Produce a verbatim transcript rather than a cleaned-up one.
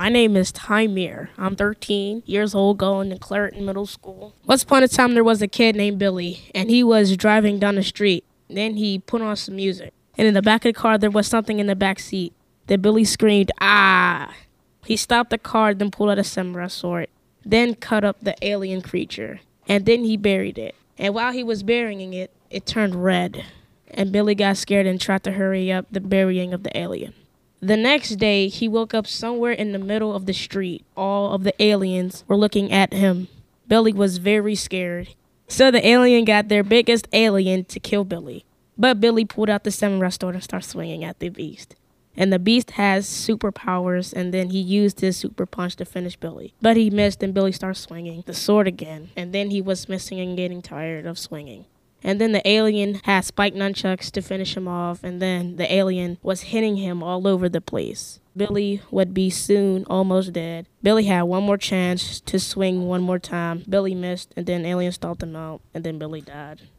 My name is Tymir. I'm thirteen years old, going to Clareton Middle School. Once upon a time, there was a kid named Billy, and he was driving down the street. Then he put on some music. And in the back of the car, there was something in the back seat. Then Billy screamed, "Ah!" He stopped the car, then pulled out a samurai sword, then cut up the alien creature, and then he buried it. And while he was burying it, it turned red. And Billy got scared and tried to hurry up the burying of the alien. The next day, he woke up somewhere in the middle of the street. All of the aliens were looking at him. Billy was very scared. So the alien got their biggest alien to kill Billy. But Billy pulled out the samurai sword and started swinging at the beast. And the beast has superpowers, and then he used his super punch to finish Billy. But he missed, and Billy started swinging the sword again. And then he was missing and getting tired of swinging. And then the alien had spiked nunchucks to finish him off, and then the alien was hitting him all over the place. Billy would be soon almost dead. Billy had one more chance to swing one more time. Billy missed, and then alien stomped him out, and then Billy died.